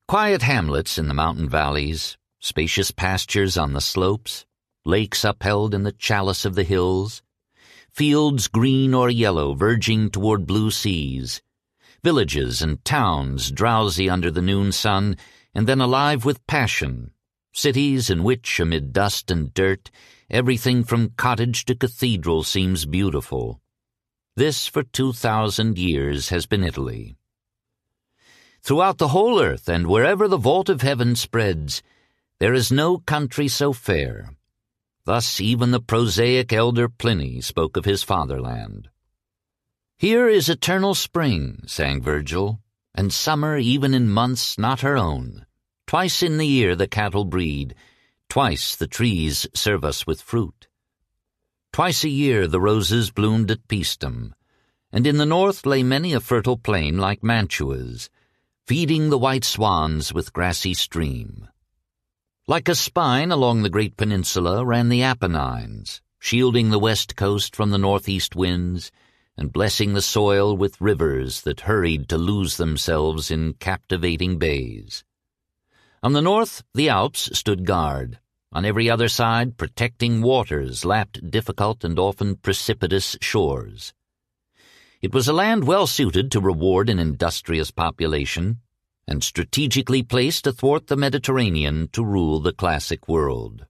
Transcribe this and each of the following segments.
Quiet hamlets in the mountain valleys, spacious pastures on the slopes, lakes upheld in the chalice of the hills, fields green or yellow verging toward blue seas, villages and towns drowsy under the noon sun and then alive with passion, cities in which, amid dust and dirt, everything from cottage to cathedral seems beautiful. This for 2,000 years has been Italy. Throughout the whole earth and wherever the vault of heaven spreads, there is no country so fair. Thus even the prosaic elder Pliny spoke of his fatherland. Here is eternal spring, sang Virgil, and summer even in months not her own. Twice in the year the cattle breed, twice the trees serve us with fruit. Twice a year the roses bloomed at Paestum, and in the north lay many a fertile plain like Mantua's, feeding the white swans with grassy stream. Like a spine along the great peninsula ran the Apennines, shielding the west coast from the northeast winds, and blessing the soil with rivers that hurried to lose themselves in captivating bays. On the north, the Alps stood guard. On every other side, protecting waters lapped difficult and often precipitous shores. It was a land well suited to reward an industrious population, and strategically placed athwart the Mediterranean to rule the classic world.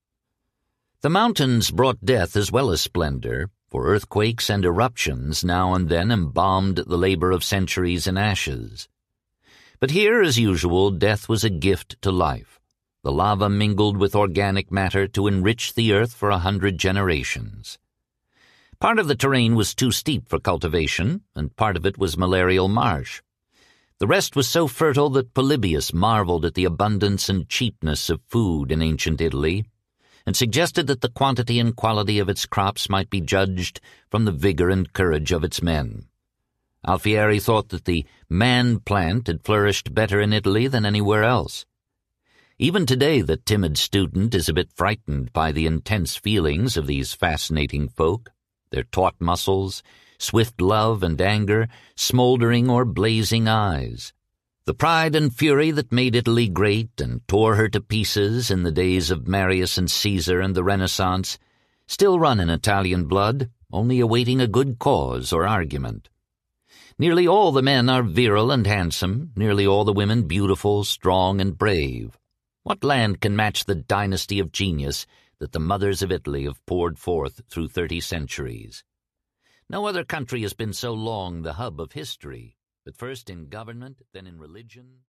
The mountains brought death as well as splendor, for earthquakes and eruptions now and then embalmed the labor of centuries in ashes. But here, as usual, death was a gift to life. The lava mingled with organic matter to enrich the earth for 100 generations. Part of the terrain was too steep for cultivation, and part of it was malarial marsh. The rest was so fertile that Polybius marveled at the abundance and cheapness of food in ancient Italy, and suggested that the quantity and quality of its crops might be judged from the vigor and courage of its men. Alfieri thought that the man plant had flourished better in Italy than anywhere else. Even today the timid student is a bit frightened by the intense feelings of these fascinating folk, their taut muscles, swift love and anger, smoldering or blazing eyes. The pride and fury that made Italy great and tore her to pieces in the days of Marius and Caesar and the Renaissance still run in Italian blood, only awaiting a good cause or argument. Nearly all the men are virile and handsome, nearly all the women beautiful, strong, and brave. What land can match the dynasty of genius that the mothers of Italy have poured forth through 30 centuries? No other country has been so long the hub of history, but first in government, then in religion.